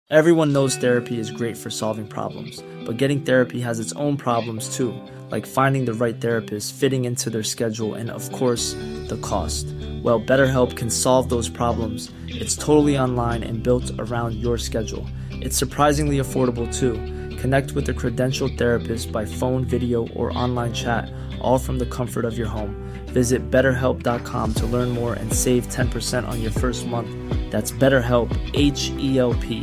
Everyone knows therapy is great for solving problems, but getting therapy has its own problems too, like finding the right therapist, fitting into their schedule, and of course, the cost. Well, BetterHelp can solve those problems. It's totally online and built around your schedule. It's surprisingly affordable too. Connect with a credentialed therapist by phone, video, or online chat, all from the comfort of your home. Visit BetterHelp.com to learn more and save 10% on your first month. That's BetterHelp, H-E-L-P.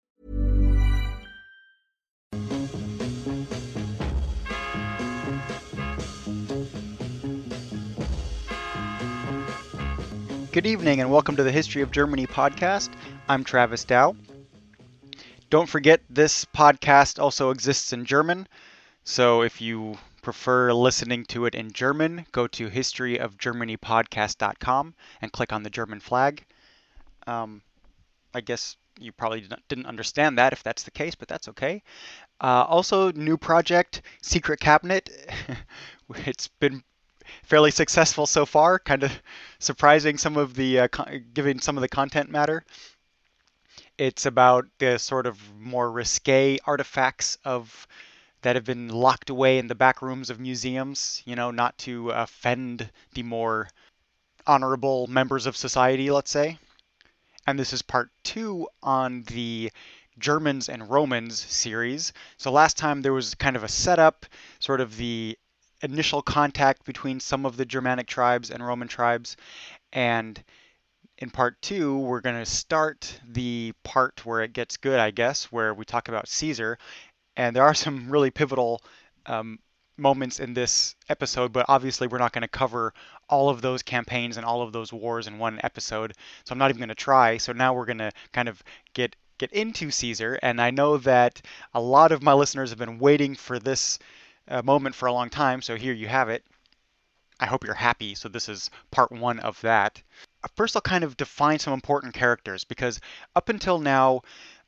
Good evening and welcome to the History of Germany podcast. I'm Travis Dow. Don't forget, this podcast also exists in German, so if you prefer listening to it in German, go to historyofgermanypodcast.com and click on the German flag. I guess you probably didn't understand that if that's the case, but that's okay. Also, new project, Secret Cabinet. It's been fairly successful so far, kind of surprising some of the, giving some of the content matter. It's about the sort of more risque artifacts that have been locked away in the back rooms of museums, not to offend the more honorable members of society, let's say. And this is part 2 on the Germans and Romans series. So last time there was kind of a setup, sort of the initial contact between some of the Germanic tribes and Roman tribes. And in part 2, we're going to start the part where it gets good, I guess, where we talk about Caesar. And there are some really pivotal moments in this episode, but obviously we're not going to cover all of those campaigns and all of those wars in one episode. So I'm not even going to try. So now we're going to kind of get into Caesar. And I know that a lot of my listeners have been waiting for this moment for a long time. So here you have it. I hope you're happy. So this is part 1 of that. First, I'll kind of define some important characters, because up until now,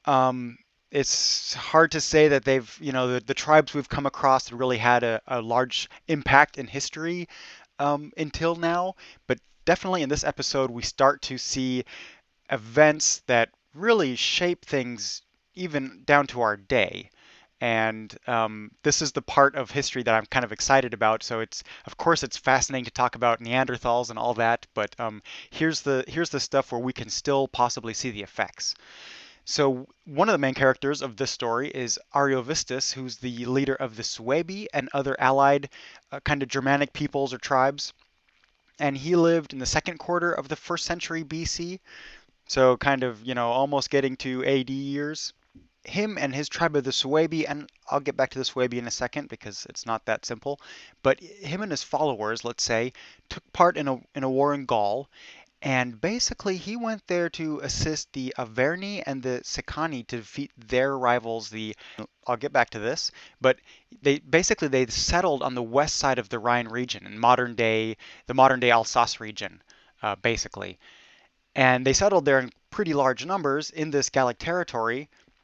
it's hard to say that they've, the tribes we've come across really had a large impact in history until now. But definitely in this episode, we start to see events that really shape things even down to our day. And this is the part of history that I'm kind of excited about. So of course it's fascinating to talk about Neanderthals and all that, but here's the stuff where we can still possibly see the effects. So one of the main characters of this story is Ariovistus, who's the leader of the Suebi and other allied kind of Germanic peoples or tribes. And he lived in the second quarter of the 1st century BC. So kind of, almost getting to AD years. Him and his tribe of the Suebi, and I'll get back to the Suebi in a second because it's not that simple, but him and his followers, let's say, took part in a war in Gaul, and basically he went there to assist the Averni and the Sicani to defeat their rivals, I'll get back to this, but they settled on the west side of the Rhine region, in the modern day Alsace region, basically. And they settled there in pretty large numbers in this Gallic territory.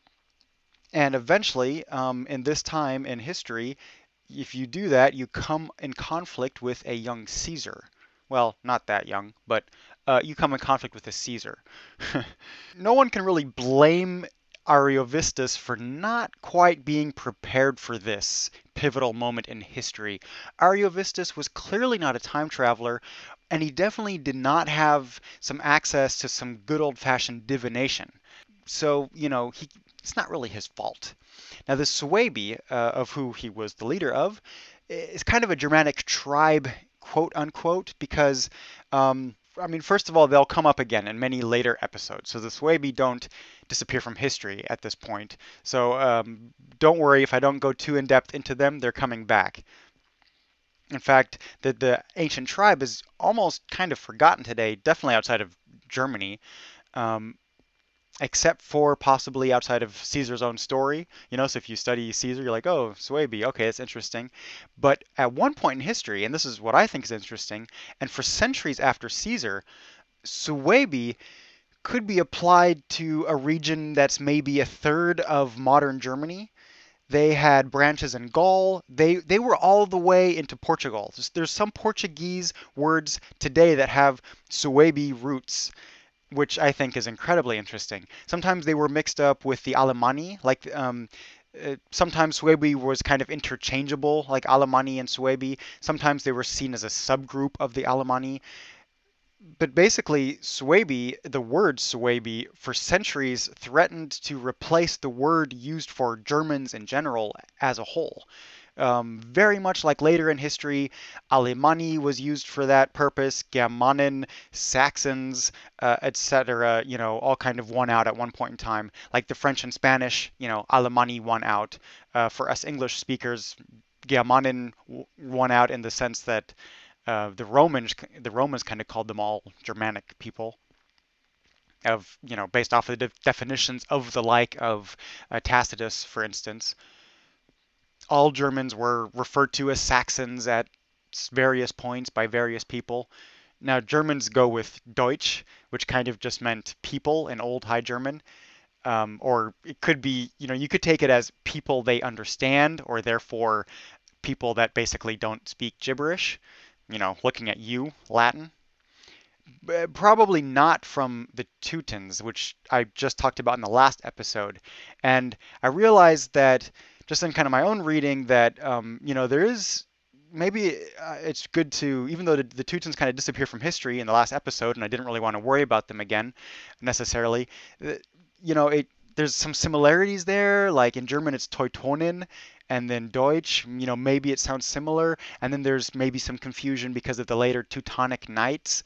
And eventually, in this time in history, if you do that, you come in conflict with a young Caesar. Well, not that young, but you come in conflict with a Caesar. No one can really blame Ariovistus for not quite being prepared for this pivotal moment in history. Ariovistus was clearly not a time traveler, and he definitely did not have some access to some good old-fashioned divination. So, it's not really his fault. Now, the Suebi, of who he was the leader of, is kind of a Germanic tribe, quote unquote, because, first of all, they'll come up again in many later episodes. So the Suebi don't disappear from history at this point. So don't worry if I don't go too in depth into them, they're coming back. In fact, the ancient tribe is almost kind of forgotten today, definitely outside of Germany. Except for possibly outside of Caesar's own story. So if you study Caesar, you're like, oh, Suebi, okay, that's interesting. But at one point in history, and this is what I think is interesting, and for centuries after Caesar, Suebi could be applied to a region that's maybe a third of modern Germany. They had branches in Gaul. They were all the way into Portugal. There's some Portuguese words today that have Suebi roots. which I think is incredibly interesting. Sometimes they were mixed up with the Alemanni, like sometimes Suebi was kind of interchangeable, like Alemanni and Suebi. Sometimes they were seen as a subgroup of the Alemanni. But basically, Suebi, the word Suebi, for centuries threatened to replace the word used for Germans in general as a whole. Very much like later in history, Alemanni was used for that purpose, Germanen, Saxons, etc. All kind of won out at one point in time. Like the French and Spanish, Alemanni won out. For us English speakers, Germanen won out in the sense that the Romans kind of called them all Germanic people based off of the definitions of the like of Tacitus, for instance. All Germans were referred to as Saxons at various points by various people. Now Germans go with Deutsch, which kind of just meant people in Old High German. Or it could be, you could take it as people they understand, or therefore people that basically don't speak gibberish. Looking at you, Latin. Probably not from the Teutons, which I just talked about in the last episode. And I realized that just in kind of my own reading that, there is maybe it's good to, even though the Teutons kind of disappear from history in the last episode, and I didn't really want to worry about them again necessarily, there's some similarities there. Like in German, it's Teutonen, and then Deutsch, maybe it sounds similar. And then there's maybe some confusion because of the later Teutonic Knights,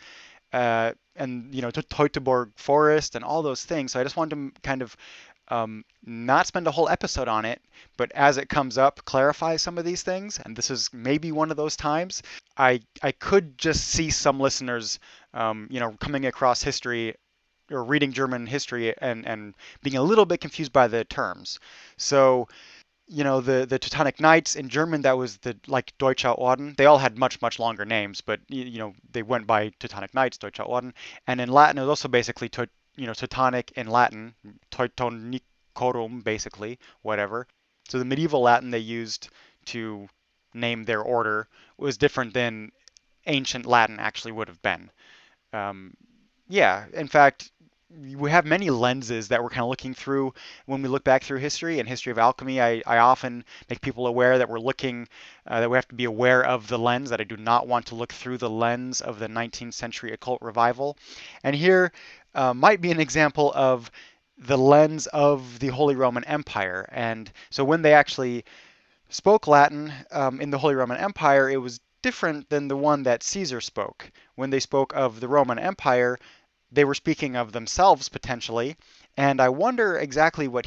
and Teutoburg Forest and all those things. So I just wanted to kind of not spend a whole episode on it, but as it comes up, clarify some of these things. And this is maybe one of those times. I could just see some listeners, coming across history or reading German history and being a little bit confused by the terms. So, the Teutonic Knights in German, that was the like Deutscher Orden. They all had much, much longer names, but they went by Teutonic Knights, Deutscher Orden. And in Latin, it was also basically Teutonic in Latin, Teutonicorum, basically, whatever. So the medieval Latin they used to name their order was different than ancient Latin actually would have been. Yeah, in fact, we have many lenses that we're kind of looking through when we look back through history and history of alchemy. I often make people aware that we're looking, that we have to be aware of the lens, that I do not want to look through the lens of the 19th century occult revival. And here might be an example of the lens of the Holy Roman Empire. And so when they actually spoke Latin in the Holy Roman Empire, it was different than the one that Caesar spoke. When they spoke of the Roman Empire, they were speaking of themselves potentially, and I wonder exactly what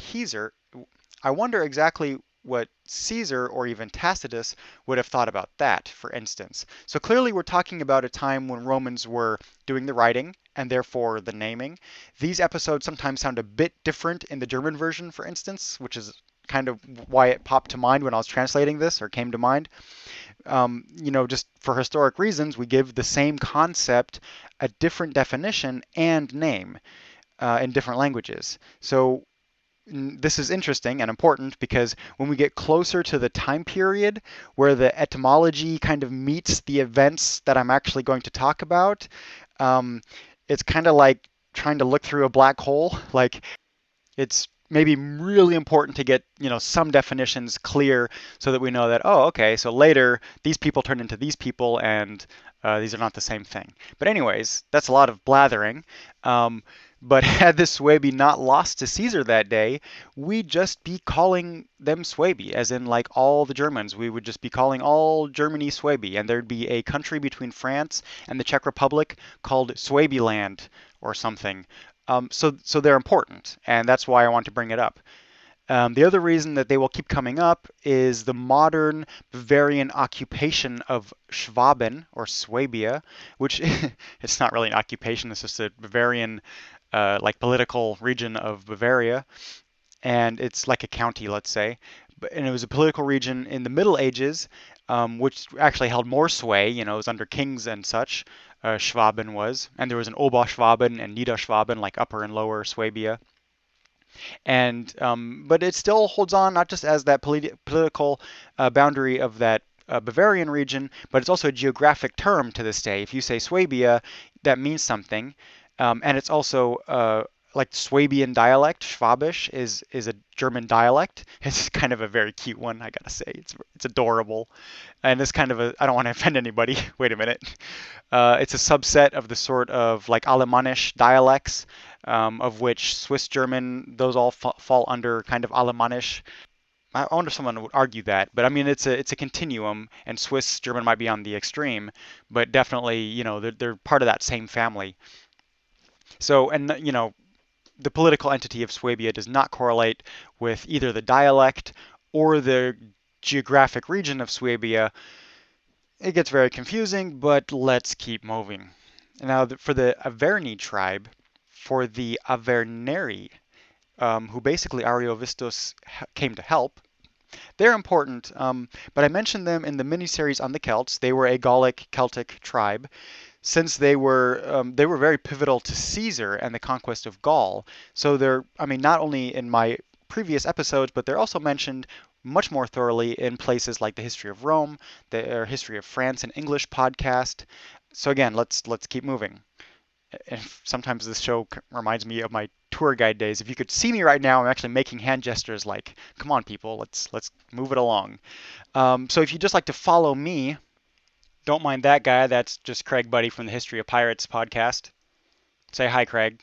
Caesar or even Tacitus would have thought about that, for instance. So clearly we're talking about a time when Romans were doing the writing and therefore the naming. These episodes sometimes sound a bit different in the German version, for instance, which is kind of why it popped to mind when I was translating this, or came to mind. Just for historic reasons, we give the same concept a different definition and name in different languages. So this is interesting and important because when we get closer to the time period where the etymology kind of meets the events that I'm actually going to talk about, it's kind of like trying to look through a black hole. Like it's maybe really important to get some definitions clear so that we know that, oh, okay, so later these people turn into these people and these are not the same thing. But anyways, that's a lot of blathering. But had the Suebi not lost to Caesar that day, we'd just be calling them Suebi, as in like all the Germans. We would just be calling all Germany Suebi, and there'd be a country between France and the Czech Republic called Suebiland or something. So they're important, and that's why I want to bring it up. The other reason that they will keep coming up is the modern Bavarian occupation of Schwaben, or Swabia, which it's not really an occupation, it's just a Bavarian political region of Bavaria, and it's like a county, let's say. And it was a political region in the Middle Ages, which actually held more sway. It was under kings and such. Schwaben was, and there was an Oberschwaben and Niederschwaben, like Upper and Lower Swabia. And but it still holds on not just as that political boundary of that Bavarian region, but it's also a geographic term to this day. If you say Swabia, that means something. And it's also like Swabian dialect. Schwabisch is a German dialect. It's kind of a very cute one, I gotta say. It's adorable, and it's kind of a. I don't want to offend anybody. Wait a minute. It's a subset of the sort of like Alemannish dialects, of which Swiss German, those all fall under kind of Alemannish. I wonder if someone would argue that, but I mean it's a continuum, and Swiss German might be on the extreme, but definitely they're part of that same family. So and the political entity of Swabia does not correlate with either the dialect or the geographic region of Swabia. It gets very confusing, but let's keep moving. Now, for the Averni tribe, for the Averneri, who basically Ariovistus came to help, they're important, but I mentioned them in the miniseries on the Celts. They were a Gallic Celtic tribe. Since they were very pivotal to Caesar and the conquest of Gaul. So they're, I mean, not only in my previous episodes, but they're also mentioned much more thoroughly in places like the History of Rome, the History of France, an English podcast. So again, let's keep moving. And sometimes this show reminds me of my tour guide days. If you could see me right now, I'm actually making hand gestures like, "Come on, people, let's move it along." So if you'd just like to follow me, don't mind that guy. That's just Craig Buddy from the History of Pirates podcast. Say hi, Craig.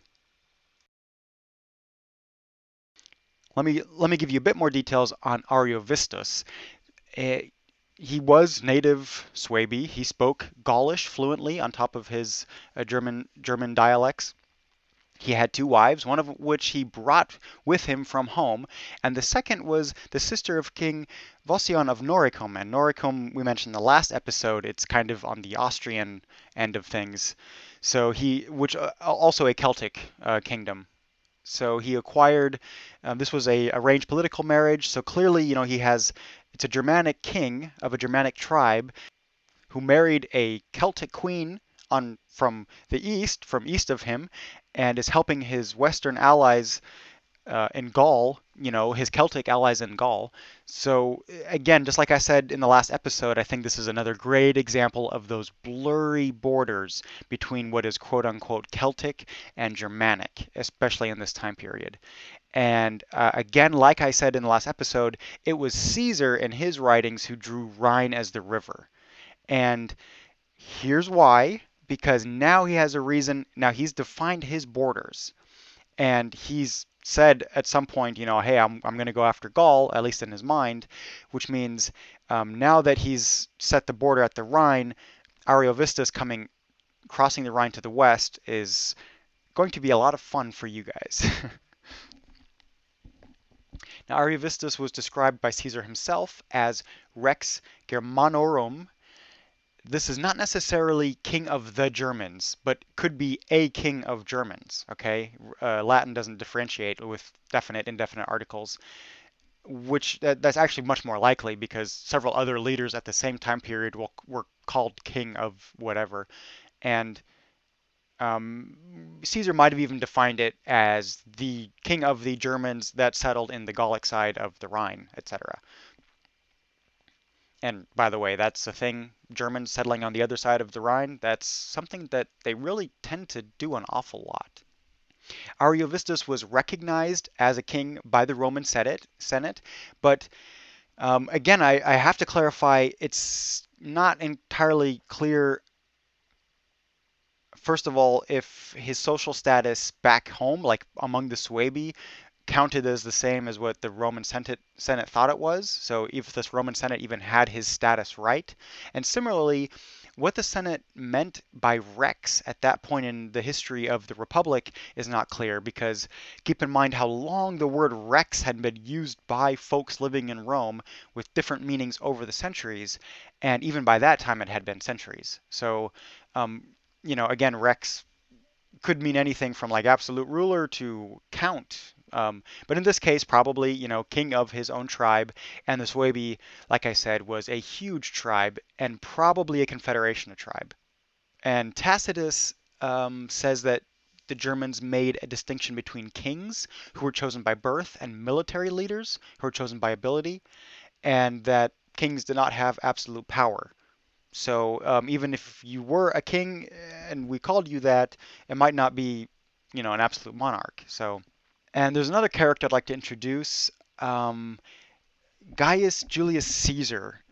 Let me give you a bit more details on Ariovistus. Eh, he was native Swabi. He spoke Gaulish fluently on top of his German dialects. He had two wives, one of which he brought with him from home, and the second was the sister of King Vosion of Noricum. And Noricum, we mentioned in the last episode, it's kind of on the Austrian end of things. So which also a Celtic kingdom. So he acquired. This was a arranged political marriage. So clearly, it's a Germanic king of a Germanic tribe who married a Celtic queen from east of him, and is helping his Western allies in Gaul, his Celtic allies in Gaul. So again, just like I said in the last episode, I think this is another great example of those blurry borders between what is quote unquote Celtic and Germanic, especially in this time period. And again, like I said in the last episode, it was Caesar in his writings who drew Rhine as the river. And here's why, because now he has a reason. Now he's defined his borders, and he's said at some point, hey, I'm going to go after Gaul, at least in his mind, which means now that he's set the border at the Rhine, Ariovistus crossing the Rhine to the west is going to be a lot of fun for you guys. Now, Ariovistus was described by Caesar himself as Rex Germanorum. This is not necessarily king of the Germans, but could be a king of Germans, okay? Latin doesn't differentiate with definite, indefinite articles, which that's actually much more likely because several other leaders at the same time period were called king of whatever. And Caesar might have even defined it as the king of the Germans that settled in the Gallic side of the Rhine, etc. And by the way, that's a thing. Germans settling on the other side of the Rhine, that's something that they really tend to do an awful lot. Ariovistus was recognized as a king by the Roman Senate, but again, I have to clarify, it's not entirely clear, first of all, if his social status back home, like among the Suebi, counted as the same as what the Roman Senate thought it was. So if this Roman Senate even had his status right. And similarly, what the Senate meant by Rex at that point in the history of the Republic is not clear, because keep in mind how long the word Rex had been used by folks living in Rome with different meanings over the centuries. And even by that time, it had been centuries. So, again, Rex could mean anything from like absolute ruler to count. But in this case, probably, king of his own tribe. And the Suebi, like I said, was a huge tribe and probably a confederation of tribe. And Tacitus says that the Germans made a distinction between kings who were chosen by birth and military leaders who were chosen by ability, and that kings did not have absolute power. So even if you were a king and we called you that, it might not be, an absolute monarch. So, and there's another character I'd like to introduce, um, Gaius Julius Caesar.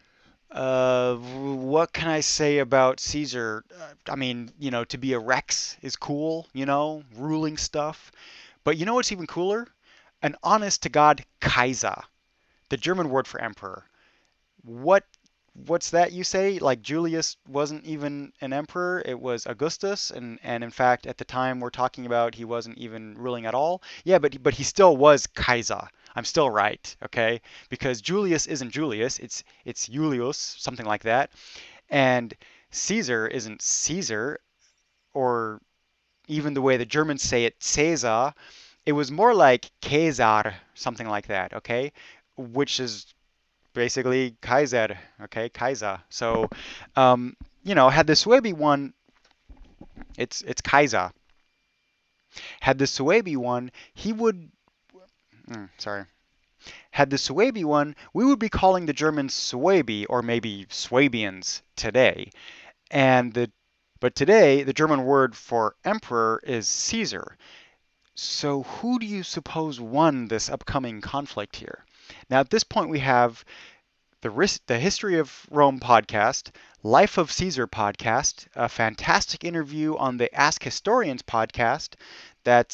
What can I say about Caesar? I mean, to be a Rex is cool, ruling stuff. But you know what's even cooler? An honest to God Kaiser, the German word for emperor. What what's that you say? Like Julius wasn't even an emperor, it was Augustus, and in fact at the time we're talking about he wasn't even ruling at all. Yeah, but he still was Kaiser. I'm still right, okay? Because Julius isn't Julius, it's Julius, something like that. And Caesar isn't Caesar, or even the way the Germans say it, Caesar. It was more like Caesar, something like that, okay? Which is basically Kaiser, okay, Kaiser. So, had the Suebi won, it's Kaiser. Had the Suebi won, he would, sorry. Had the Suebi won, we would be calling the Germans Suebi or maybe Swabians today. And but today the German word for emperor is Caesar. So who do you suppose won this upcoming conflict here? Now at this point we have the History of Rome podcast, Life of Caesar podcast, a fantastic interview on the Ask Historians podcast. That's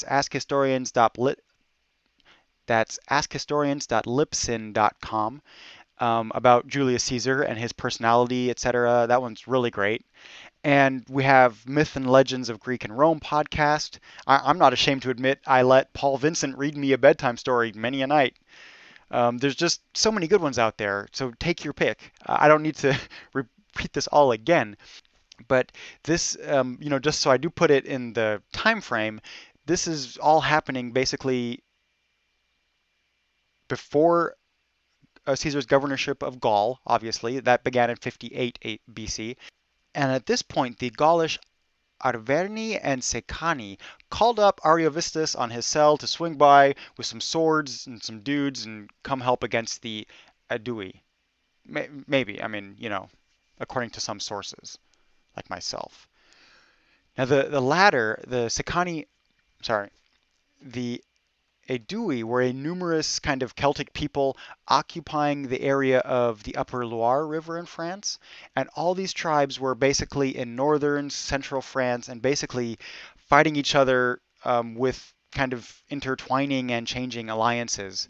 askhistorians.libsyn.com, about Julius Caesar and his personality, etc. That one's really great. And we have Myth and Legends of Greek and Rome podcast. I'm not ashamed to admit I let Paul Vincent read me a bedtime story many a night. There's just so many good ones out there, so take your pick. I don't need to repeat this all again, but this, just so I do put it in the time frame, this is all happening basically before Caesar's governorship of Gaul, obviously. That began in 58 BC. And at this point, the Gaulish Arverni and Secani called up Ariovistus on his cell to swing by with some swords and some dudes and come help against the Aedui. Maybe, I mean, according to some sources, like myself. Now, the latter, the Secani, sorry, the Aedui were a numerous kind of Celtic people occupying the area of the upper Loire River in France. And all these tribes were basically in northern, central France and basically fighting each other with kind of intertwining and changing alliances.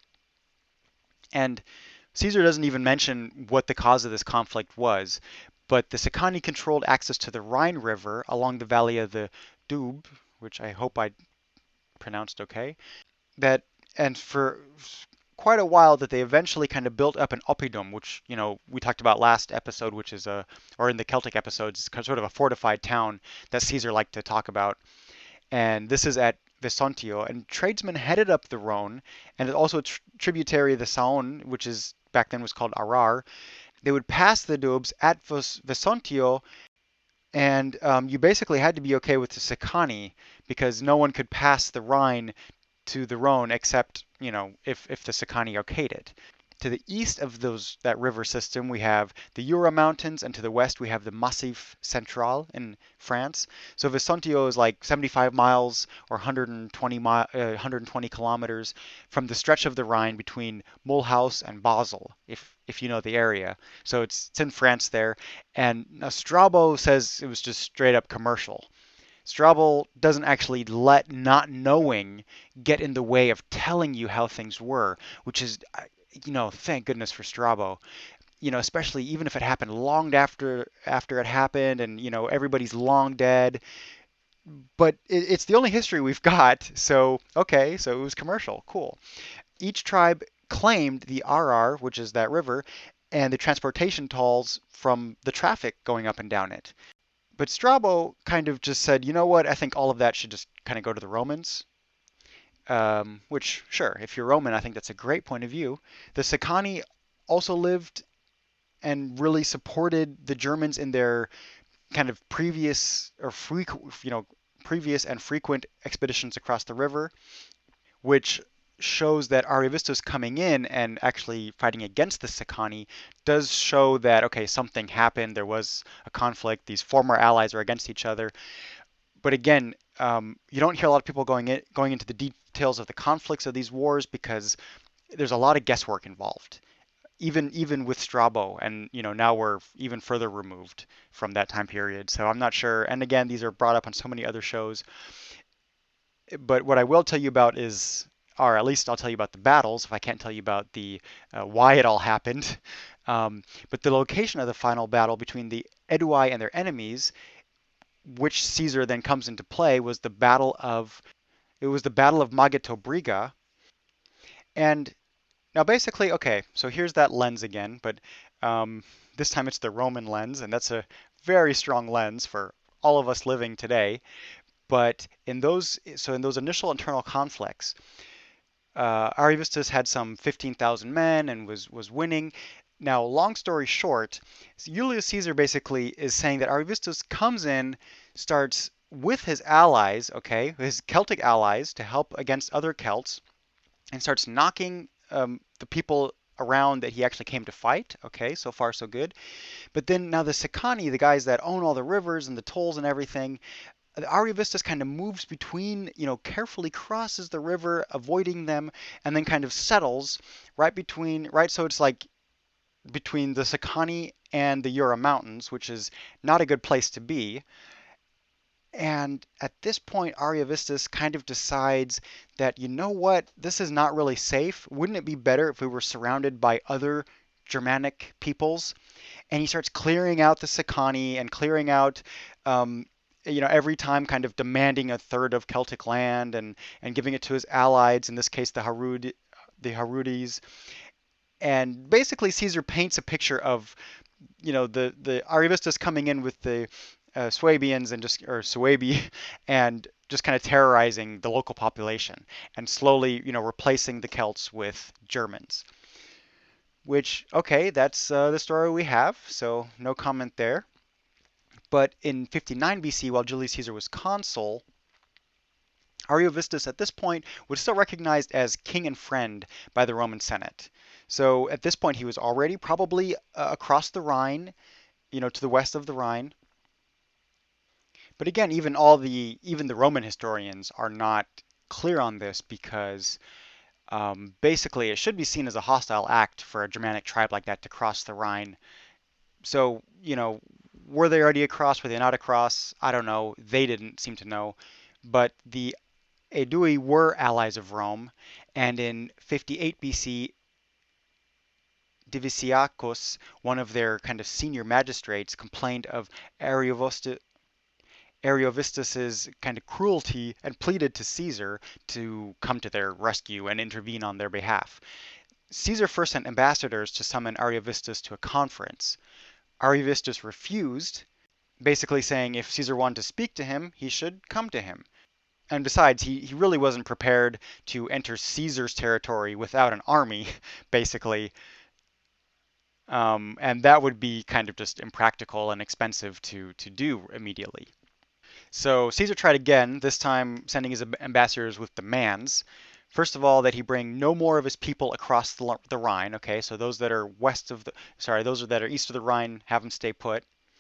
And Caesar doesn't even mention what the cause of this conflict was, but the Sicani controlled access to the Rhine River along the valley of the Doubs, which I hope I pronounced okay, that and for quite a while that they eventually kind of built up an oppidum, which we talked about last episode, which is or in the Celtic episodes, sort of a fortified town that Caesar liked to talk about. And this is at Vesontio, and tradesmen headed up the Rhone, and also a tributary of the Saône, which is back then was called Arar. They would pass the Doubs at Vesontio, and you basically had to be okay with the Sicani because no one could pass the Rhine to the Rhone except, if the Sicani okayed it. To the east of that river system, we have the Jura Mountains, and to the west we have the Massif Central in France. So Vesontio is like 75 miles or 120 kilometers from the stretch of the Rhine between Mulhouse and Basel, if you know the area. So it's in France there. And Strabo says it was just straight up commercial. Strabo doesn't actually let not knowing get in the way of telling you how things were, which is, thank goodness for Strabo. Especially even if it happened long after it happened, and everybody's long dead. But it's the only history we've got. So okay, so it was commercial, cool. Each tribe claimed the Arar, which is that river, and the transportation tolls from the traffic going up and down it. But Strabo kind of just said, you know what, I think all of that should just kind of go to the Romans. Which, sure, if you're Roman, I think that's a great point of view. The Sicani also lived and really supported the Germans in their kind of previous and frequent expeditions across the river, which shows that Ariovistus coming in and actually fighting against the Sicani does show that, okay, something happened. There was a conflict. These former allies are against each other. But again, you don't hear a lot of people going into the details of the conflicts of these wars because there's a lot of guesswork involved. Even with Strabo, and now we're even further removed from that time period. So I'm not sure. And again, these are brought up on so many other shows. But what I will tell you about is, or at least I'll tell you about the battles, if I can't tell you about the why it all happened. But the location of the final battle between the Aedui and their enemies, which Caesar then comes into play, was the Battle of Magetobriga. And now basically, okay, so here's that lens again, but this time it's the Roman lens, and that's a very strong lens for all of us living today. But in those initial internal conflicts, Ariovistus had some 15,000 men and was winning. Now, long story short, Julius Caesar basically is saying that Ariovistus comes in, starts with his allies, okay, his Celtic allies, to help against other Celts, and starts knocking the people around that he actually came to fight. Okay, so far so good. But then now the Sicani, the guys that own all the rivers and the tolls and everything, Ariovistus kind of moves between, carefully crosses the river, avoiding them, and then kind of settles right. So it's like between the Sicani and the Jura Mountains, which is not a good place to be. And at this point, Ariovistus kind of decides that, you know what, this is not really safe. Wouldn't it be better if we were surrounded by other Germanic peoples? And he starts clearing out the Sicani and clearing out, every time kind of demanding a third of Celtic land and giving it to his allies, in this case, the Harudes. And basically, Caesar paints a picture of, the Ariovistus coming in with the Swabians or Suebi, and just kind of terrorizing the local population and slowly, replacing the Celts with Germans. Which, okay, that's the story we have, so no comment there. But in 59 BC, while Julius Caesar was consul, Ariovistus at this point was still recognized as king and friend by the Roman Senate. So at this point, he was already probably across the Rhine, to the west of the Rhine. But again, even the Roman historians are not clear on this because basically it should be seen as a hostile act for a Germanic tribe like that to cross the Rhine. So, were they already across? Were they not across? I don't know. They didn't seem to know. But the Aedui were allies of Rome, and in 58 BC, Diviciacus, one of their kind of senior magistrates, complained of Ariovistus's kind of cruelty and pleaded to Caesar to come to their rescue and intervene on their behalf. Caesar first sent ambassadors to summon Ariovistus to a conference. Ariovistus refused, basically saying if Caesar wanted to speak to him, he should come to him. And besides, he really wasn't prepared to enter Caesar's territory without an army, basically. And that would be kind of just impractical and expensive to do immediately. So Caesar tried again, this time sending his ambassadors with demands. First of all, that he bring no more of his people across the Rhine. Okay, so those that are those that are east of the Rhine, have them stay put.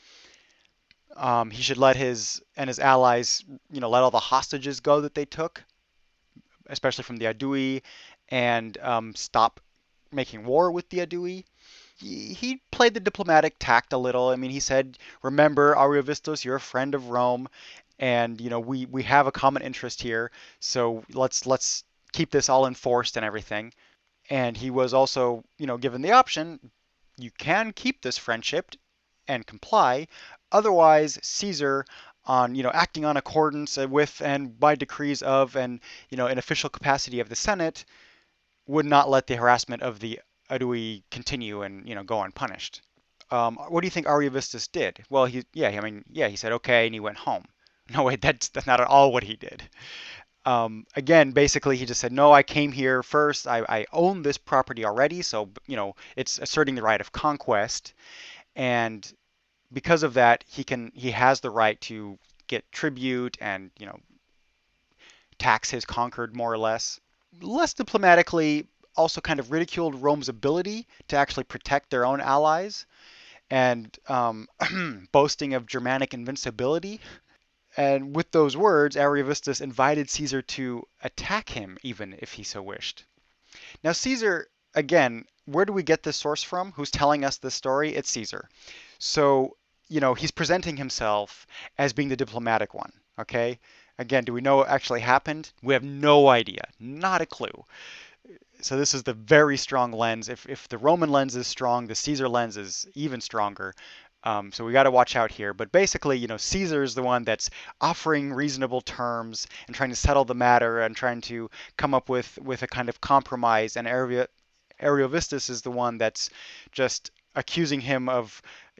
He should let his allies, let all the hostages go that they took, especially from the Aedui, and stop making war with the Aedui. He played the diplomatic tact a little. I mean, he said, "Remember, Ariovistus, you're a friend of Rome, and we have a common interest here. So let's keep this all enforced and everything." And he was also, given the option, you can keep this friendship and comply. Otherwise, Caesar, on acting on accordance with and by decrees of and in official capacity of the Senate, would not let the harassment of the Aedui continue and go unpunished. What do you think Ariovistus did? Well, he said okay, and he went home. No, wait, that's not at all what he did. Again, basically, he just said, no, I came here first. I own this property already, so it's asserting the right of conquest, and because of that, he has the right to get tribute and tax his conquered more or less. less diplomatically, also kind of ridiculed Rome's ability to actually protect their own allies and boasting of Germanic invincibility. And with those words, Ariovistus invited Caesar to attack him, even if he so wished. Now, Caesar, again, where do we get this source from? Who's telling us this story? It's Caesar. So, he's presenting himself as being the diplomatic one, okay? Again, do we know what actually happened? We have no idea, not a clue. So this is the very strong lens. If the Roman lens is strong, the Caesar lens is even stronger. So we got to watch out here. But basically, Caesar is the one that's offering reasonable terms and trying to settle the matter and trying to come up with a kind of compromise. And Ariovistus is the one that's just accusing him of,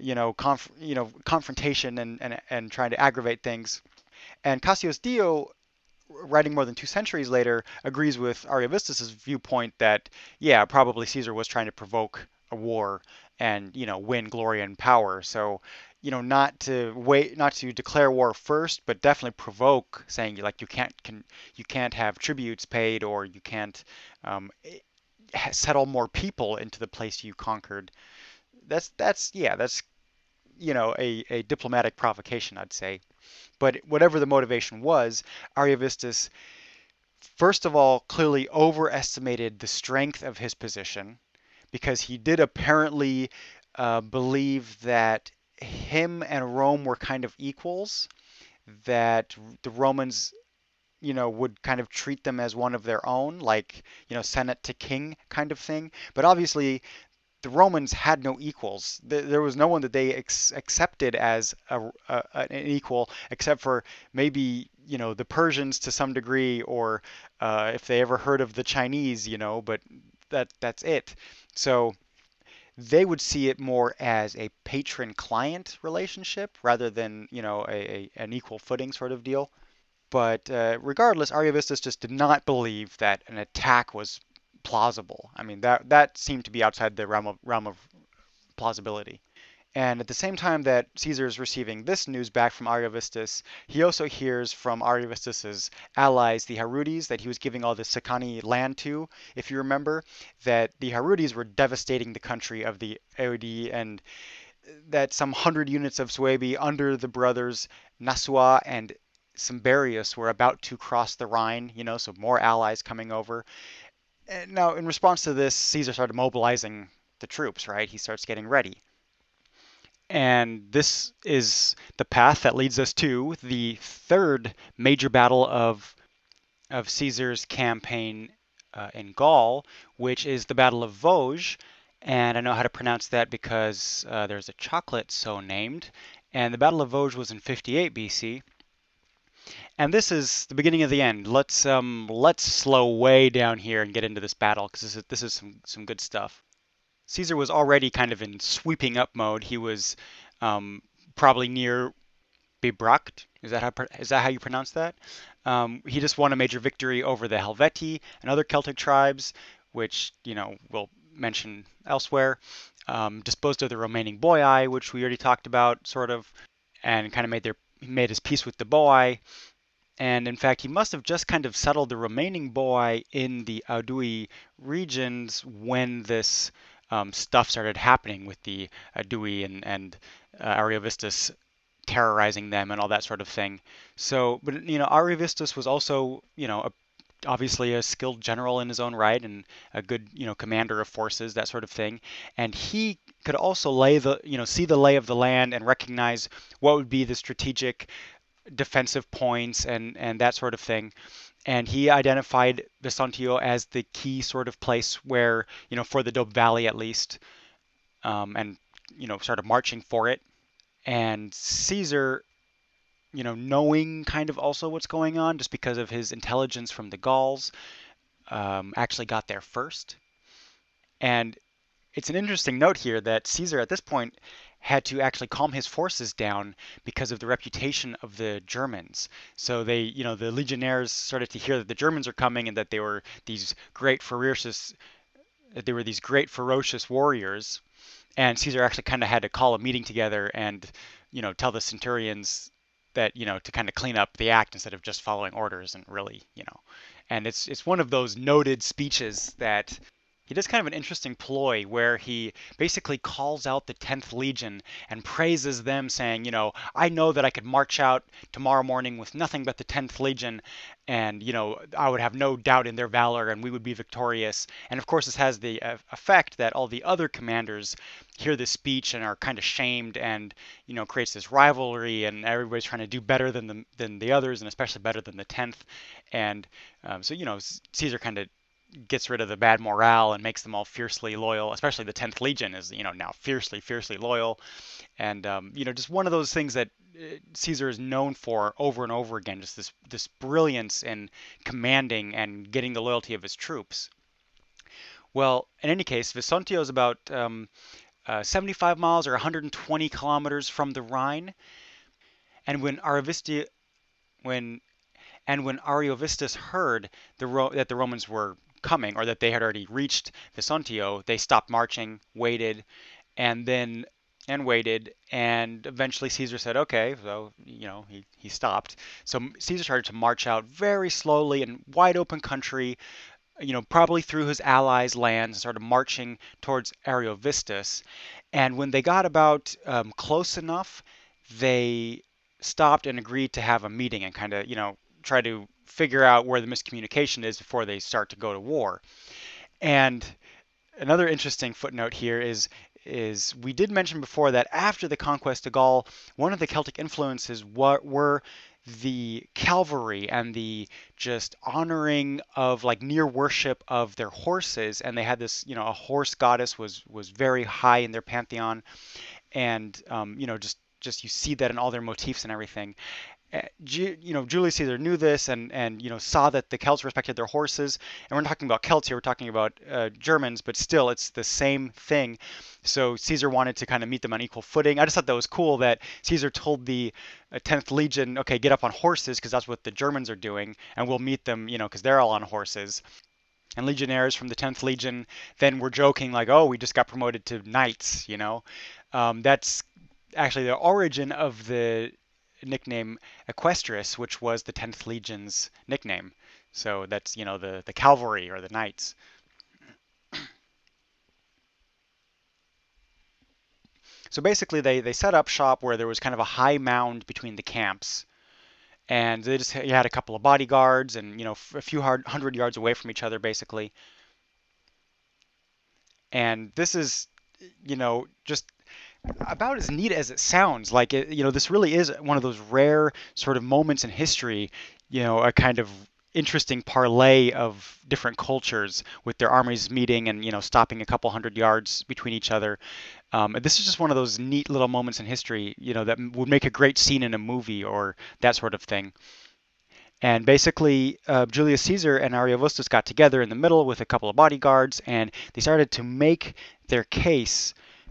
confrontation and trying to aggravate things. And Cassius Dio, writing more than 2 centuries later, agrees with Ariovistus' viewpoint that, yeah, probably Caesar was trying to provoke a war and, win glory and power. So, not to declare war first, but definitely provoke, saying like you can't have tributes paid, or you can't settle more people into the place you conquered. That's a diplomatic provocation, I'd say. But whatever the motivation was, Ariovistus, first of all, clearly overestimated the strength of his position, because he did apparently believe that him and Rome were kind of equals, that the Romans, would kind of treat them as one of their own, like, Senate to king kind of thing. But obviously, the Romans had no equals. There was no one that they accepted as an equal, except for maybe, the Persians to some degree, or if they ever heard of the Chinese, but that's it. So they would see it more as a patron-client relationship rather than, an equal footing sort of deal. But regardless, Ariovistus just did not believe that an attack was plausible. I mean, that seemed to be outside the realm of plausibility. And at the same time that Caesar is receiving this news back from Ariovistus, he also hears from Ariovistus's allies, the Harudes, that he was giving all the Sicani land to. If you remember, that the Harudes were devastating the country of the Aedi, and that some 100 units of Suebi under the brothers Nasua and Symbarius were about to cross the Rhine, so more allies coming over. And now, in response to this, Caesar started mobilizing the troops, right? He starts getting ready. And this is the path that leads us to the third major battle of Caesar's campaign in Gaul, which is the Battle of Vosges. And I know how to pronounce that because there's a chocolate so named. And the Battle of Vosges was in 58 BC. And this is the beginning of the end. Let's slow way down here and get into this battle, because this is some good stuff. Caesar was already kind of in sweeping up mode. He was probably near Bibracte. Is that how you pronounce that? He just won a major victory over the Helvetii and other Celtic tribes, which we'll mention elsewhere. Disposed of the remaining Boii, which we already talked about, sort of, and kind of made his peace with the Boii. And in fact, he must have just kind of settled the remaining Boii in the Aedui regions when this stuff started happening with the Aedui and Ariovistus terrorizing them and all that sort of thing. So, but Ariovistus was also obviously a skilled general in his own right and a good commander of forces, that sort of thing. And he could also see the lay of the land and recognize what would be the strategic defensive points and that sort of thing. And he identified Vesontio as the key sort of place where, for the Dobe Valley at least, and, started marching for it. And Caesar, knowing kind of also what's going on, just because of his intelligence from the Gauls, actually got there first. And it's an interesting note here that Caesar at this point had to actually calm his forces down because of the reputation of the Germans. So the legionnaires started to hear that the Germans are coming and that they were these great ferocious warriors. And Caesar actually kind of had to call a meeting together and, tell the centurions that, to kind of clean up the act instead of just following orders and really, And it's one of those noted speeches that he does kind of an interesting ploy where he basically calls out the 10th Legion and praises them, saying, I know that I could march out tomorrow morning with nothing but the 10th Legion, and, I would have no doubt in their valor and we would be victorious. And of course, this has the effect that all the other commanders hear this speech and are kind of shamed, and, creates this rivalry, and everybody's trying to do better than the others, and especially better than the 10th. And so, Caesar kind of gets rid of the bad morale and makes them all fiercely loyal. Especially the 10th Legion is, now fiercely loyal. And, just one of those things that Caesar is known for over and over again, just this brilliance in commanding and getting the loyalty of his troops. Well, in any case, Vesontio is about 75 miles or 120 kilometers from the Rhine. And when Ariovistus heard that the Romans were coming, or that they had already reached Vesontio, they stopped marching, waited, and waited, and eventually Caesar said, okay, so, he stopped. So Caesar started to march out very slowly in wide open country, probably through his allies' lands, and started marching towards Ariovistus. And when they got about close enough, they stopped and agreed to have a meeting and kind of, try to figure out where the miscommunication is before they start to go to war. And another interesting footnote here is we did mention before that after the conquest of Gaul, one of the Celtic influences were the cavalry and the just honoring of like near worship of their horses. And they had this, a horse goddess was very high in their pantheon. And, just you see that in all their motifs and everything. Julius Caesar knew this and saw that the Celts respected their horses. And we're not talking about Celts here, we're talking about Germans, but still it's the same thing. So Caesar wanted to kind of meet them on equal footing. I just thought that was cool that Caesar told the 10th Legion, okay, get up on horses because that's what the Germans are doing, and we'll meet them, because they're all on horses. And legionnaires from the 10th Legion then were joking like, oh, we just got promoted to knights, That's actually the origin of the nickname Equestris, which was the 10th Legion's nickname. So that's, the cavalry or the knights. So basically they set up shop where there was kind of a high mound between the camps. And you had a couple of bodyguards and, a few hundred yards away from each other, basically. And this is, just about as neat as it sounds. Like, this really is one of those rare sort of moments in history, a kind of interesting parlay of different cultures with their armies meeting and, stopping a couple hundred yards between each other. This is just one of those neat little moments in history, that would make a great scene in a movie or that sort of thing. And basically, Julius Caesar and Ariovistus got together in the middle with a couple of bodyguards, and they started to make their case,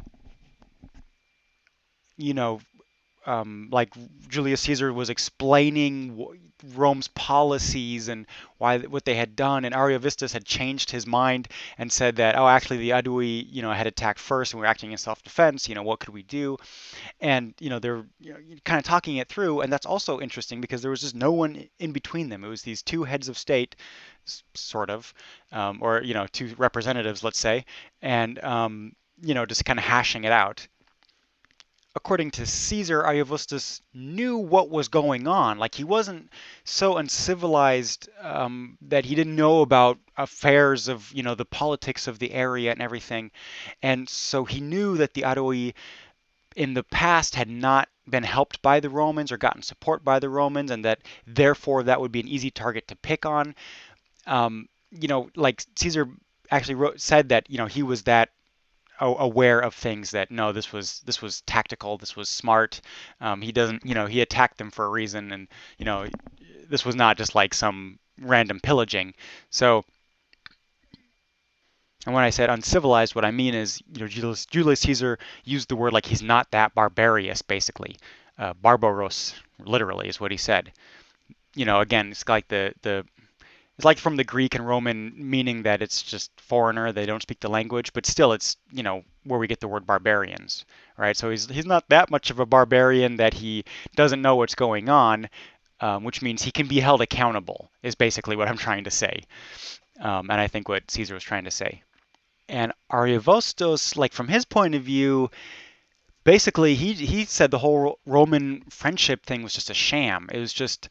like Julius Caesar was explaining Rome's policies and what they had done, and Ariovistus had changed his mind and said that, oh, actually the Aedui, had attacked first and we were acting in self-defense. What could we do? And they're kind of talking it through, and that's also interesting because there was just no one in between them. It was these two heads of state, sort of, or two representatives, let's say, and just kind of hashing it out. According to Caesar, Ariovistus knew what was going on. Like, he wasn't so uncivilized that he didn't know about affairs of, the politics of the area and everything. And so he knew that the Aedui in the past had not been helped by the Romans or gotten support by the Romans, and that therefore that would be an easy target to pick on. Like Caesar actually said that, he was that aware of things, that no, this was tactical, this was smart. He attacked them for a reason, and this was not just like some random pillaging. So, and when I said uncivilized, what I mean is, Julius Caesar used the word like he's not that barbarous, basically. Barbaros, literally, is what he said. Again, it's like it's like from the Greek and Roman meaning that it's just foreigner, they don't speak the language, but still it's, where we get the word barbarians, right? So he's not that much of a barbarian that he doesn't know what's going on, which means he can be held accountable, is basically what I'm trying to say. And I think what Caesar was trying to say. And Ariovistus, like from his point of view, basically he said the whole Roman friendship thing was just a sham. It was just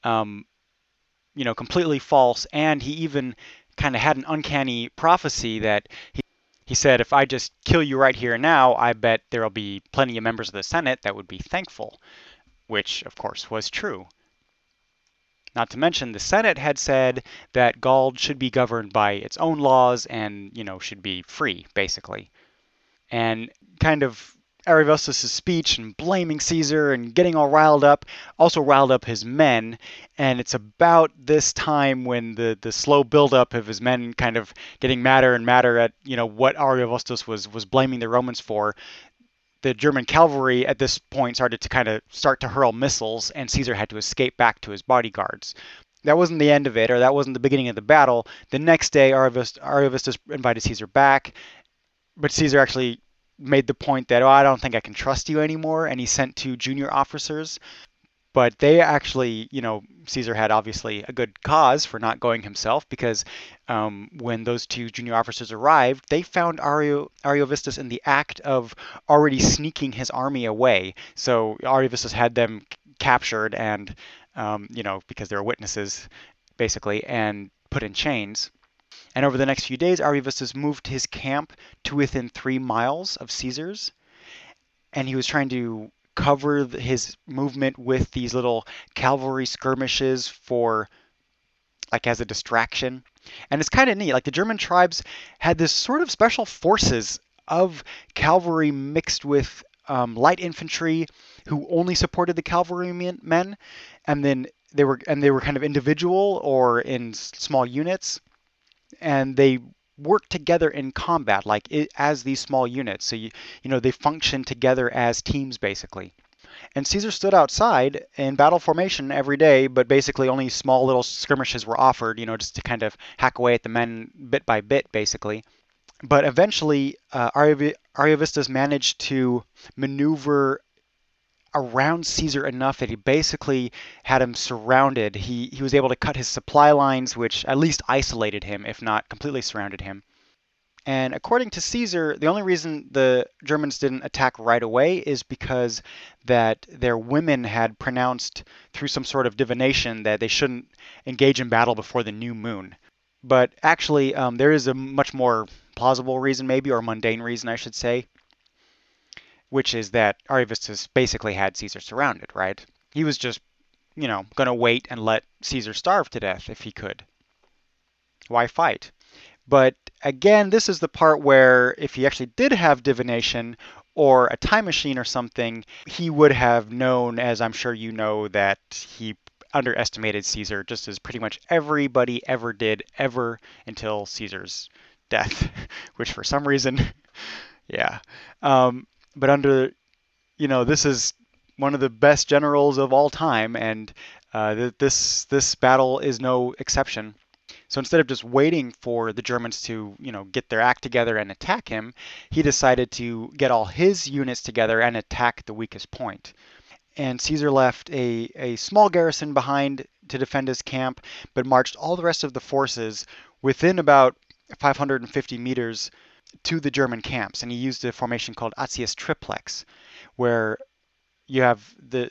completely false. And he even kind of had an uncanny prophecy that he said, if I just kill you right here and now, I bet there'll be plenty of members of the Senate that would be thankful, which of course was true. Not to mention the Senate had said that Gaul should be governed by its own laws and, should be free, basically. And kind of Ariovistus' speech and blaming Caesar and getting all riled up also riled up his men. And it's about this time when the slow buildup of his men kind of getting madder and madder at what Ariovistus was blaming the Romans for. The German cavalry at this point started to hurl missiles, and Caesar had to escape back to his bodyguards. That wasn't the end of it, or that wasn't the beginning of the battle. The next day, Ariovistus invited Caesar back, but Caesar actually made the point that, I don't think I can trust you anymore, and he sent two junior officers. But they actually, Caesar had obviously a good cause for not going himself, because when those two junior officers arrived, they found Ariovistus in the act of already sneaking his army away. So Ariovistus had them captured and, because they were witnesses, basically, and put in chains. And over the next few days, Ariovistus moved his camp to within 3 miles of Caesar's, and he was trying to cover his movement with these little cavalry skirmishes for, like, as a distraction. And it's kind of neat. Like, the German tribes had this sort of special forces of cavalry mixed with light infantry who only supported the cavalry men, and then they were kind of individual or in small units, and they work together in combat as these small units. So they function together as teams, basically. And Caesar stood outside in battle formation every day, but basically only small little skirmishes were offered, just to kind of hack away at the men bit by bit, basically. But eventually, Ariovistus managed to maneuver around Caesar enough that he basically had him surrounded. He was able to cut his supply lines, which at least isolated him, if not completely surrounded him. And according to Caesar, the only reason the Germans didn't attack right away is because that their women had pronounced through some sort of divination that they shouldn't engage in battle before the new moon. But actually, there is a much more plausible reason, maybe, or mundane reason, I should say, which is that Ariovistus basically had Caesar surrounded, right? He was just, going to wait and let Caesar starve to death if he could. Why fight? But again, this is the part where if he actually did have divination or a time machine or something, he would have known, as I'm sure you know, that he underestimated Caesar, just as pretty much everybody ever did, ever until Caesar's death, which for some reason, yeah. But this is one of the best generals of all time, and this battle is no exception. So instead of just waiting for the Germans to, get their act together and attack him, he decided to get all his units together and attack the weakest point. And Caesar left a small garrison behind to defend his camp, but marched all the rest of the forces within about 550 meters to the German camps. And he used a formation called Aetius Triplex, where you have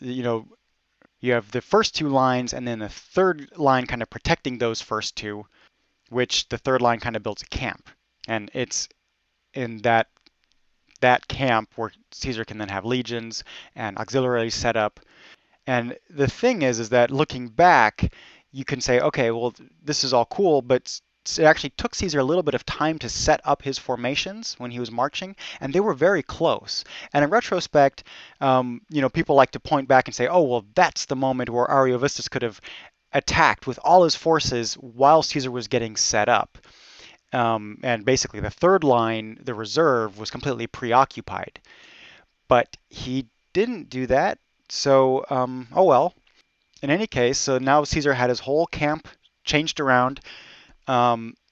you have the first two lines and then the third line kind of protecting those first two, which the third line kind of builds a camp. And it's in that camp where Caesar can then have legions and auxiliaries set up. And the thing is that looking back, you can say, okay, well, this is all cool, but it actually took Caesar a little bit of time to set up his formations when he was marching, and they were very close. And in retrospect, people like to point back and say, oh, well, that's the moment where Ariovistus could have attacked with all his forces while Caesar was getting set up. And basically the third line, the reserve, was completely preoccupied. But he didn't do that, so, oh well. In any case, so now Caesar had his whole camp changed around,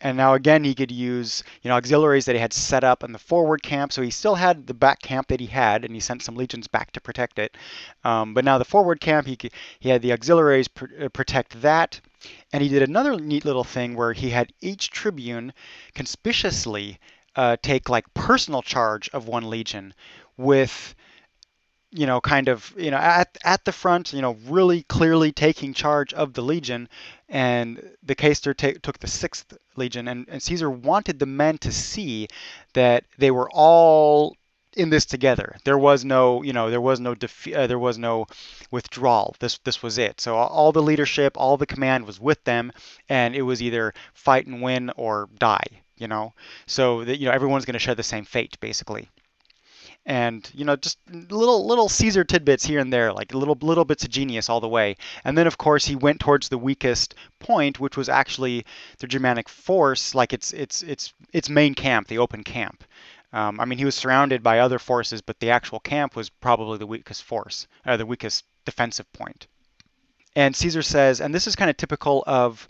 And now again, he could use, auxiliaries that he had set up in the forward camp. So he still had the back camp that he had, and he sent some legions back to protect it. But now the forward camp, he had the auxiliaries protect that. And he did another neat little thing where he had each tribune conspicuously take like personal charge of one legion with kind of, at the front, really clearly taking charge of the legion. And the Quaestor took the 6th Legion, and Caesar wanted the men to see that they were all in this together. There was no, there was no withdrawal. This was it. So all the leadership, all the command was with them, and it was either fight and win or die. So that everyone's going to share the same fate, basically. And just little Caesar tidbits here and there, like little bits of genius all the way. And then of course he went towards the weakest point, which was actually the Germanic force, like its main camp, the open camp. He was surrounded by other forces, but the actual camp was probably the weakest force, the weakest defensive point. And Caesar says, and this is kind of typical of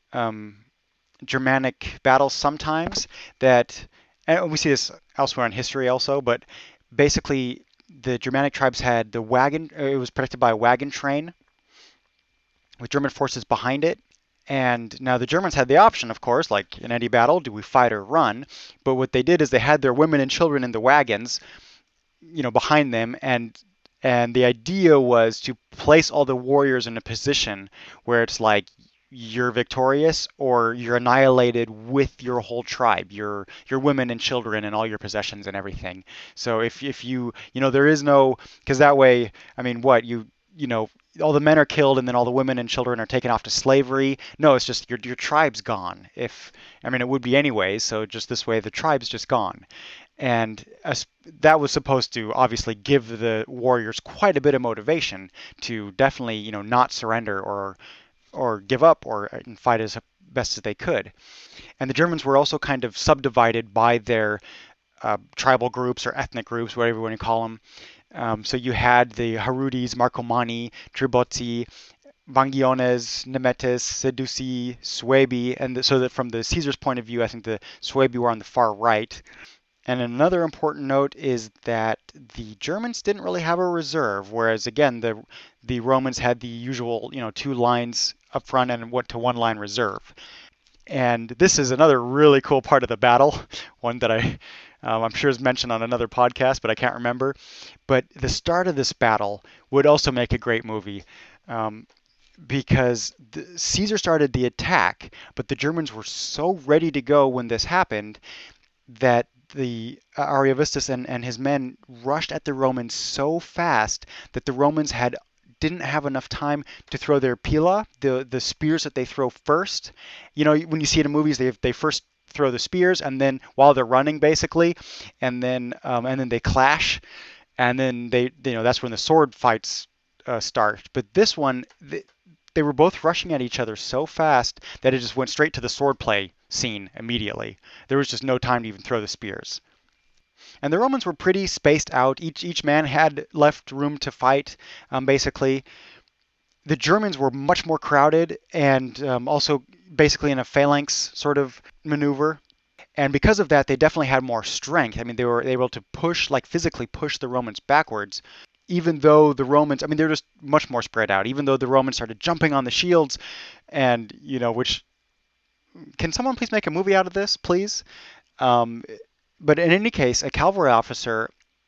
Germanic battles sometimes, that, and we see this elsewhere in history also, but basically the Germanic tribes had the wagon, it was protected by a wagon train with German forces behind it. And now the Germans had the option, of course, like in any battle, do we fight or run? But what they did is they had their women and children in the wagons, behind them, and the idea was to place all the warriors in a position where it's like you're victorious or you're annihilated with your whole tribe, your women and children and all your possessions and everything. So if you there is no, because that way, all the men are killed and then all the women and children are taken off to slavery. No, it's just your tribe's gone. It would be anyways, so just this way the tribe's just gone. And that was supposed to obviously give the warriors quite a bit of motivation to definitely not surrender or give up and fight as best as they could. And the Germans were also kind of subdivided by their tribal groups or ethnic groups, whatever you want to call them. So you had the Harudis, Marcomanni, Tribozzi, Vangiones, Nemetes, Seduci, Suebi, and so that from the Caesar's point of view, I think the Suebi were on the far right. And another important note is that the Germans didn't really have a reserve, whereas again the Romans had the usual 2 lines up front and went to 1 line reserve. And this is another really cool part of the battle, one that I'm sure is mentioned on another podcast, but I can't remember. But the start of this battle would also make a great movie. Because Caesar started the attack, but the Germans were so ready to go when this happened that the Ariovistus and his men rushed at the Romans so fast that the Romans didn't have enough time to throw their pila, the spears that they throw first. When you see it in movies, they first throw the spears, and then while they're running, basically, and then they clash, and then that's when the sword fights start. But this one, they were both rushing at each other so fast that it just went straight to the swordplay scene immediately. There was just no time to even throw the spears. And the Romans were pretty spaced out. Each man had left room to fight, basically. The Germans were much more crowded and also basically in a phalanx sort of maneuver. And because of that, they definitely had more strength. They were able to physically push the Romans backwards. Even though the Romans, they're just much more spread out. Even though the Romans started jumping on the shields and, which, can someone please make a movie out of this, please? But in any case, a cavalry officer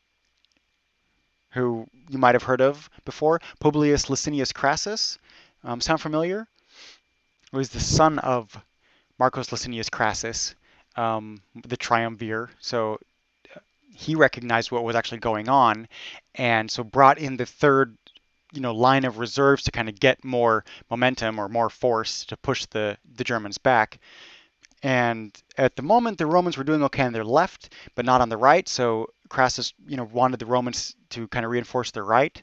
who you might have heard of before, Publius Licinius Crassus, sound familiar? He was the son of Marcus Licinius Crassus, the triumvir. So he recognized what was actually going on, and so brought in the 3rd line of reserves to kind of get more momentum or more force to push the Germans back. And at the moment, the Romans were doing okay on their left, but not on the right. So Crassus, wanted the Romans to kind of reinforce their right.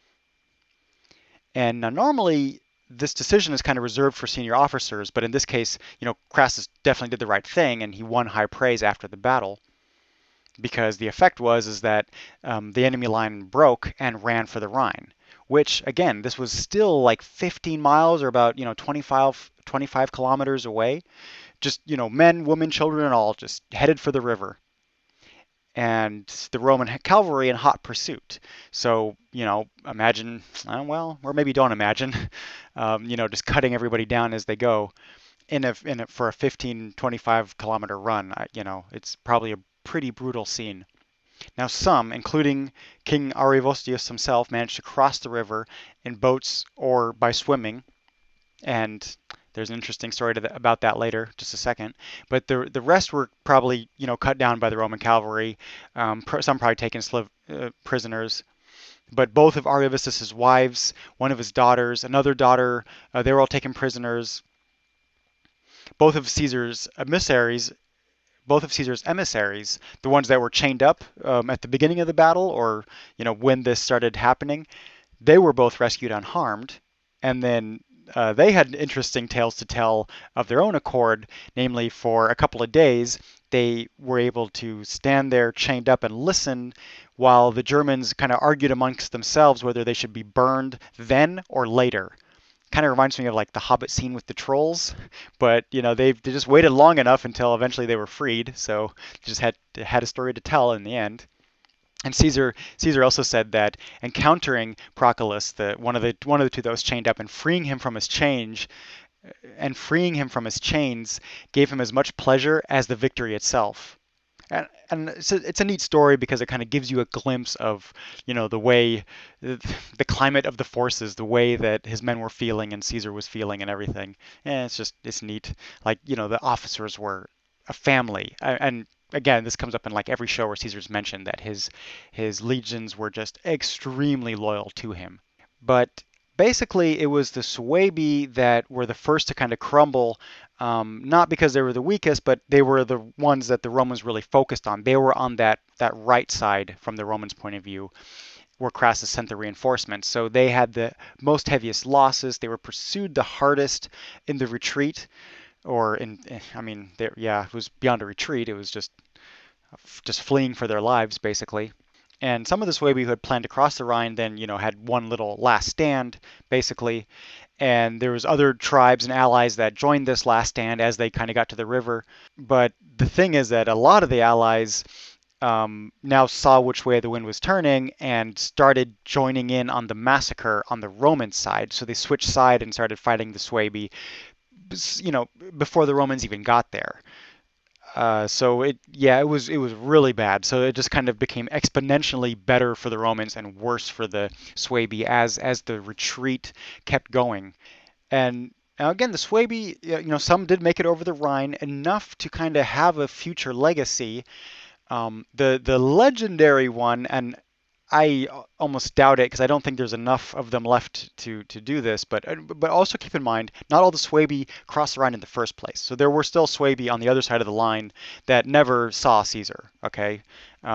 And now normally this decision is kind of reserved for senior officers, but in this case, Crassus definitely did the right thing, and he won high praise after the battle. Because the effect was that the enemy line broke and ran for the Rhine, which again, this was still like 15 miles or about 25 kilometers away. just, men, women, children, and all just headed for the river. And the Roman cavalry in hot pursuit. So, imagine, well, or maybe don't imagine, just cutting everybody down as they go for a 15, 25 kilometer run. It's probably a pretty brutal scene. Now, some, including King Ariovistus himself, managed to cross the river in boats or by swimming, and there's an interesting story about that later, just a second. But the rest were probably cut down by the Roman cavalry. Some probably taken prisoners. But both of Ariovistus's wives, one of his daughters, another daughter, they were all taken prisoners. Both of Caesar's emissaries, the ones that were chained up at the beginning of the battle, or when this started happening, they were both rescued unharmed. And then they had interesting tales to tell of their own accord, namely for a couple of days they were able to stand there chained up and listen while the Germans kind of argued amongst themselves whether they should be burned then or later. Kind of reminds me of like the Hobbit scene with the trolls, but they just waited long enough until eventually they were freed, so they just had a story to tell in the end. And Caesar also said that encountering Proclus, one of the two that was chained up, and freeing him from his chains gave him as much pleasure as the victory itself. And it's a neat story because it kind of gives you a glimpse of the way the climate of the forces, the way that his men were feeling and Caesar was feeling and everything. And it's neat. Like the officers were a family, and again, this comes up in like every show where Caesar's mentioned that his legions were just extremely loyal to him. But basically, it was the Suebi that were the first to kind of crumble, not because they were the weakest, but they were the ones that the Romans really focused on. They were on that right side from the Romans' point of view, where Crassus sent the reinforcements. So they had the most heaviest losses. They were pursued the hardest in the retreat, it was beyond a retreat. It was just fleeing for their lives, basically. And some of the Suebi who had planned to cross the Rhine then, had one little last stand, basically. And there was other tribes and allies that joined this last stand as they kind of got to the river. But the thing is that a lot of the allies now saw which way the wind was turning and started joining in on the massacre on the Roman side. So they switched side and started fighting the Suebi, before the Romans even got there. So it was really bad. So it just kind of became exponentially better for the Romans and worse for the Suebi as the retreat kept going. And now again, the Suebi, some did make it over the Rhine enough to kind of have a future legacy. The legendary one, and I almost doubt it because I don't think there's enough of them left to do this. But also keep in mind, not all the Suebi crossed the Rhine in the first place. So there were still Suebi on the other side of the line that never saw Caesar. Okay,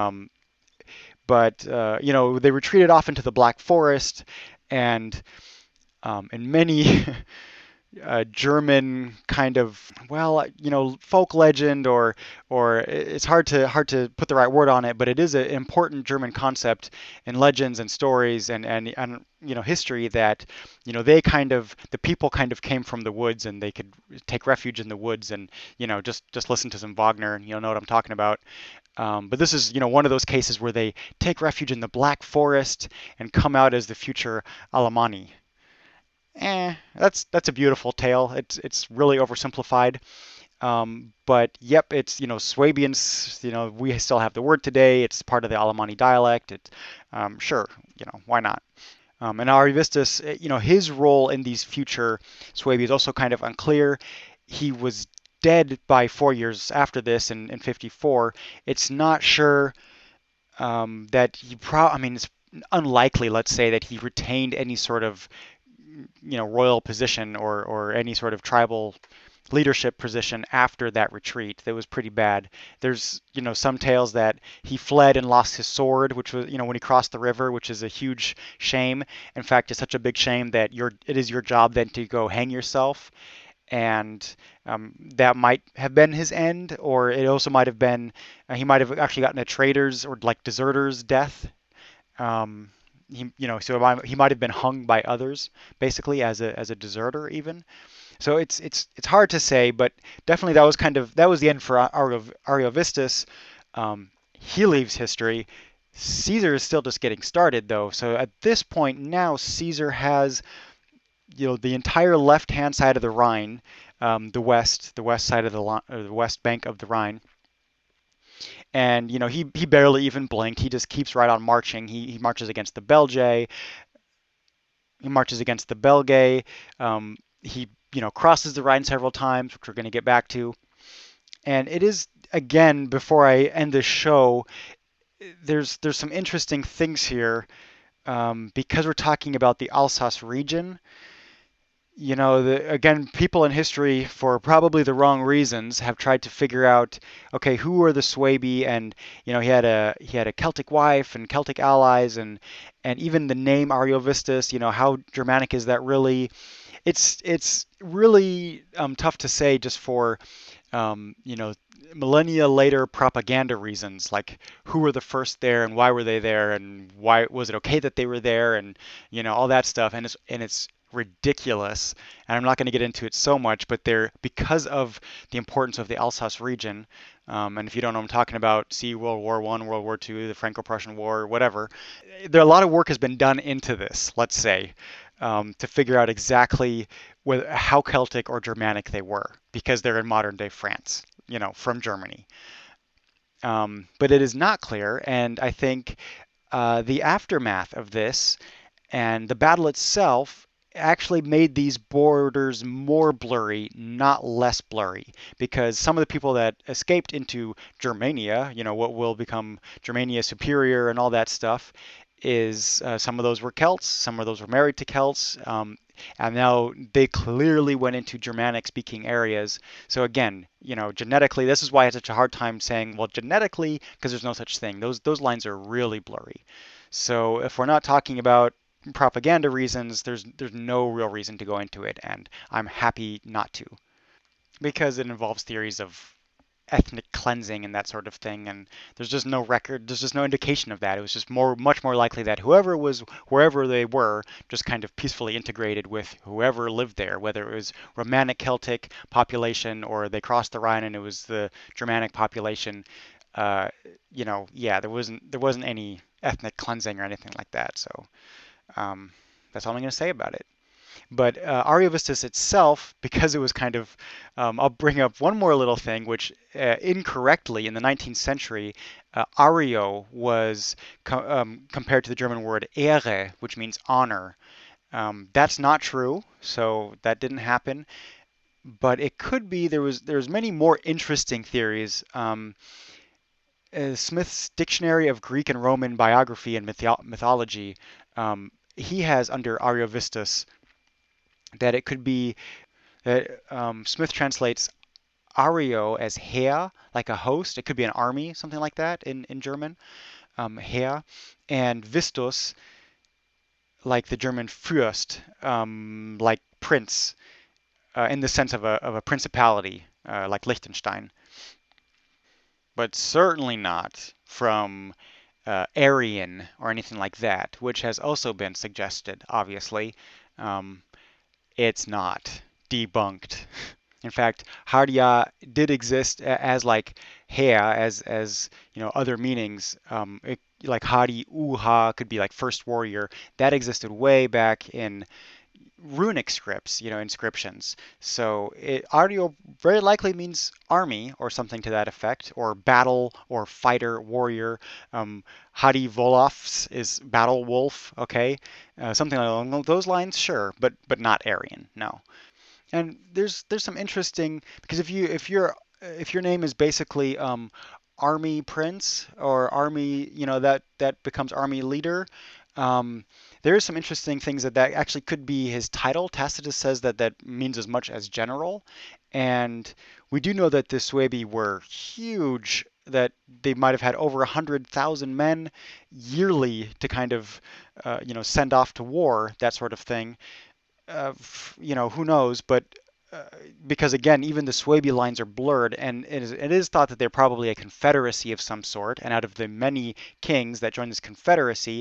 but they retreated off into the Black Forest, and in many German kind of folk legend or it's hard to put the right word on it, but it is an important German concept in legends and stories and history that the people kind of came from the woods and they could take refuge in the woods and just listen to some Wagner and know what I'm talking about. But this is one of those cases where they take refuge in the Black Forest and come out as the future Alemanni. That's a beautiful tale. It's really oversimplified. But yep, it's Swabians. We still have the word today. It's part of the Alemanni dialect. Sure, why not? And Ariovistus, his role in these future Suebi is also kind of unclear. He was dead by 4 years after this in 54. It's not sure that it's unlikely, let's say, that he retained any sort of royal position or any sort of tribal leadership position after that retreat. That was pretty bad. There's some tales that he fled and lost his sword, which was when he crossed the river, which is a huge shame. In fact, it's such a big shame that it is your job then to go hang yourself. And that might have been his end, or it also might have been he might have actually gotten a traitor's or like deserter's death. So he might have been hung by others, basically as a deserter even. So it's hard to say, but definitely that was the end for Ariovistus. He leaves history. Caesar is still just getting started though. So at this point now, Caesar has the entire left-hand side of the Rhine, the west side of the west bank of the Rhine, and he barely even blinked. He just keeps right on marching. He marches against the Belgae. He marches against the Belgae. He crosses the Rhine several times, which we're going to get back to. And it is, again, before I end this show, there's some interesting things here, because we're talking about the Alsace region. Again, people in history, for probably the wrong reasons, have tried to figure out, okay, who were the Suebi, and he had a Celtic wife and Celtic allies, and even the name Ariovistus, how Germanic is that really? It's really tough to say just for millennia later propaganda reasons, like who were the first there and why were they there and why was it okay that they were there, and all that stuff, and it's ridiculous, and I'm not going to get into it so much, but they're because of the importance of the Alsace region, and if you don't know what I'm talking about, see World War I, World War II, the Franco-Prussian War, whatever. A lot of work has been done into this, let's say, to figure out exactly how Celtic or Germanic they were, because they're in modern day France, from Germany. But it is not clear, and I think the aftermath of this and the battle itself actually made these borders more blurry, not less blurry, because some of the people that escaped into Germania, what will become Germania Superior and all that stuff, is some of those were Celts, some of those were married to Celts, and now they clearly went into Germanic-speaking areas. So again, genetically, this is why I had such a hard time saying, well, genetically, because there's no such thing. Those lines are really blurry. So if we're not talking about propaganda reasons, there's no real reason to go into it, and I'm happy not to, because it involves theories of ethnic cleansing and that sort of thing, and there's just no record, there's just no indication of that. It was just much more likely that whoever was wherever they were just kind of peacefully integrated with whoever lived there, whether it was Romanic Celtic population or they crossed the Rhine and it was the Germanic population. Yeah, there wasn't any ethnic cleansing or anything like that. So that's all I'm going to say about it. But Ariovistus itself, because it was kind of, I'll bring up one more little thing, which incorrectly in the 19th century, Ario was compared to the German word Ehre, which means honor. That's not true, so that didn't happen. But it could be. There's many more interesting theories. Smith's Dictionary of Greek and Roman Biography and Mythology, he has under Ariovistus that it could be that Smith translates Ario as Heer, like a host. It could be an army, something like that in German, Heer, and Vistus, like the German Fürst, like prince, in the sense of a principality, like Liechtenstein. But certainly not from Aryan or anything like that, which has also been suggested, obviously. It's not debunked. In fact, Hardia did exist as like Hea, as other meanings. Like Hari Uha could be like first warrior. That existed way back in runic scripts, inscriptions. So Aryo very likely means army or something to that effect, or battle or fighter, warrior. Hari Volofs is battle wolf, okay? Something along those lines, sure, but not Aryan, no. And there's some interesting, because if your name is basically army prince or army, that becomes army leader. There is some interesting things that actually could be his title. Tacitus says that means as much as general, and we do know that the Suebi were huge, that they might have had over 100,000 men yearly to kind of send off to war, that sort of thing. Who knows, but because again, even the Suebi lines are blurred, and it is thought that they're probably a confederacy of some sort, and out of the many kings that joined this confederacy,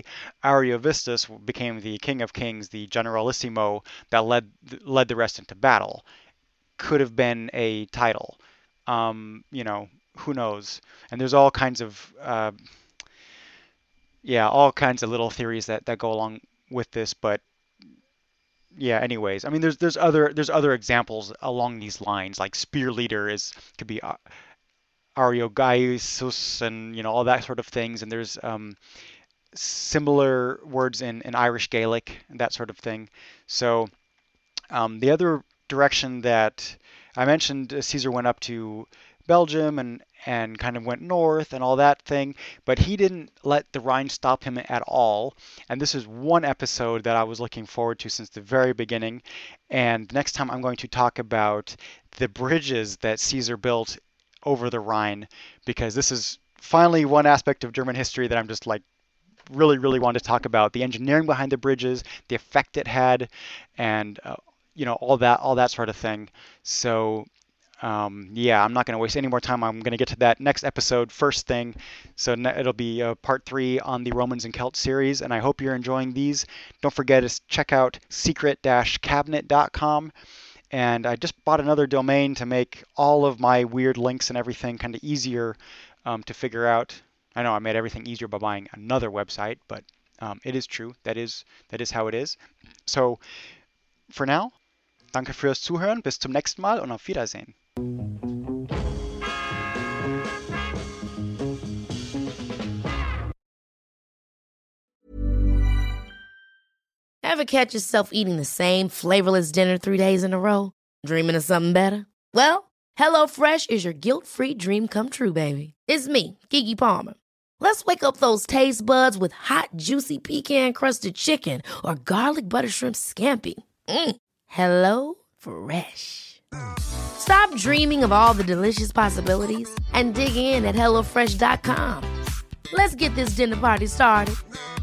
Ariovistus became the king of kings, the generalissimo that led the rest into battle. could have been a title. Who knows? And there's all kinds of all kinds of little theories that go along with this, but yeah, anyways, I mean, there's other examples along these lines, like spear leader could be Ariogaeus, and all that sort of things, and there's similar words in Irish Gaelic and that sort of thing. So the other direction that I mentioned, Caesar went up to Belgium and kind of went north and all that thing, but he didn't let the Rhine stop him at all. And this is one episode that I was looking forward to since the very beginning. And next time I'm going to talk about the bridges that Caesar built over the Rhine, because this is finally one aspect of German history that I'm just like really, really want to talk about: the engineering behind the bridges, the effect it had, and all that sort of thing. So I'm not going to waste any more time. I'm going to get to that next episode first thing. So it'll be part 3 on the Romans and Celts series, and I hope you're enjoying these. Don't forget to check out secret-cabinet.com. And I just bought another domain to make all of my weird links and everything kind of easier to figure out. I know I made everything easier by buying another website, but it is true. That is how it is. So for now, danke fürs Zuhören. Bis zum nächsten Mal und auf Wiedersehen. Ever catch yourself eating the same flavorless dinner 3 days in a row? Dreaming of something better? Well, HelloFresh is your guilt-free dream come true, baby. It's me, Keke Palmer. Let's wake up those taste buds with hot, juicy pecan-crusted chicken or garlic butter shrimp scampi. Hello Fresh. Stop dreaming of all the delicious possibilities and dig in at HelloFresh.com. Let's get this dinner party started.